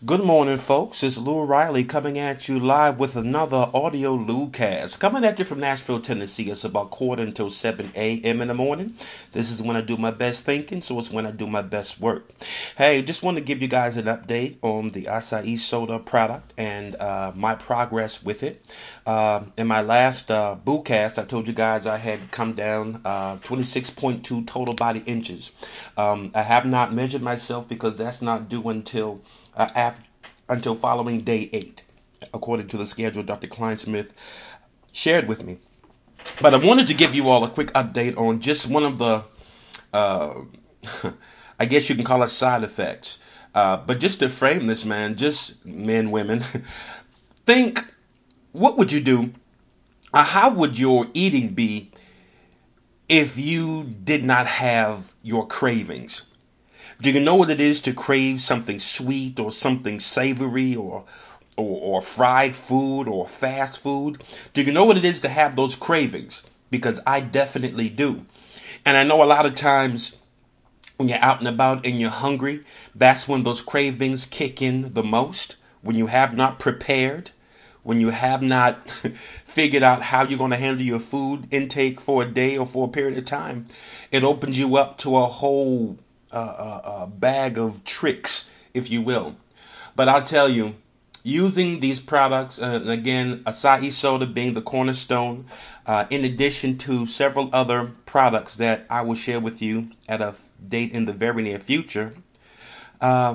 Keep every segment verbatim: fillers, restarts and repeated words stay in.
Good morning, folks. It's Lou Riley coming at you live with another audio Loucast. Coming at you from Nashville, Tennessee. It's about quarter until seven a.m. in the morning. This is when I do my best thinking, so it's when I do my best work. Hey, just want to give you guys an update on the acai soda product and uh, my progress with it. Uh, in my last uh, Boocast, I told you guys I had come down uh, twenty-six point two total body inches. Um, I have not measured myself because that's not due until uh, after until following day eight, according to the schedule Doctor Kleinsmith shared with me. But I wanted to give you all a quick update on just one of the, uh, I guess you can call it side effects. Uh, but just to frame this, man, just men, women, think, what would you do? Uh, how would your eating be if you did not have your cravings? Do you know what it is to crave something sweet or something savory or, or or fried food or fast food? Do you know what it is to have those cravings? Because I definitely do. And I know a lot of times when you're out and about and you're hungry, that's when those cravings kick in the most. When you have not prepared, when you have not figured out how you're going to handle your food intake for a day or for a period of time, it opens you up to a whole uh, uh, uh, bag of tricks, if you will. But I'll tell you, using these products, uh, and again, acai soda being the cornerstone, uh, in addition to several other products that I will share with you at a date in the very near future, uh,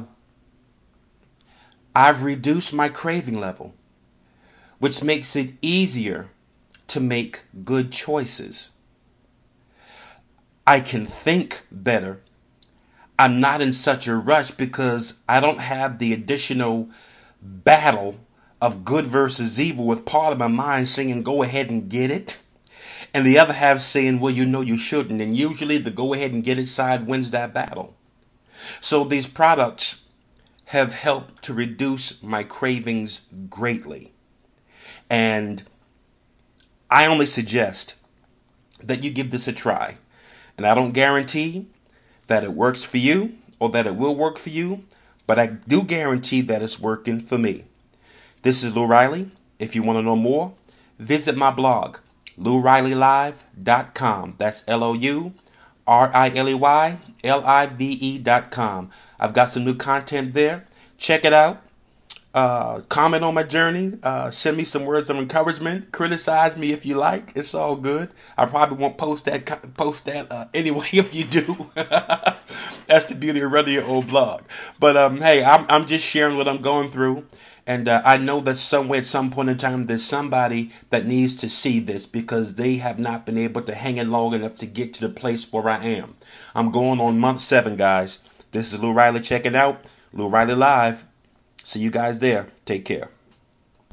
I've reduced my craving level, which makes it easier to make good choices. I can think better. I'm not in such a rush because I don't have the additional battle of good versus evil with part of my mind saying, go ahead and get it. And the other half saying, well, you know you shouldn't. And usually the go ahead and get it side wins that battle. So these products have helped to reduce my cravings greatly. And I only suggest that you give this a try. And I don't guarantee that it works for you or that it will work for you, but I do guarantee that it's working for me. This is Lou Riley. If you want to know more, visit my blog, lou riley live dot com. That's L O U R I L E Y L I V E dot com. I've got some new content there. Check it out. Uh, comment on my journey. Uh, send me some words of encouragement. Criticize me if you like. It's all good. I probably won't post that post that uh, anyway if you do. That's the beauty of running your old blog. But um, hey, I'm I'm just sharing what I'm going through, and uh, I know that somewhere at some point in time there's somebody that needs to see this because they have not been able to hang in long enough to get to the place where I am. I'm going on month seven, guys. This is Lou Riley checking out. Lou Riley Live. See you guys there. Take care.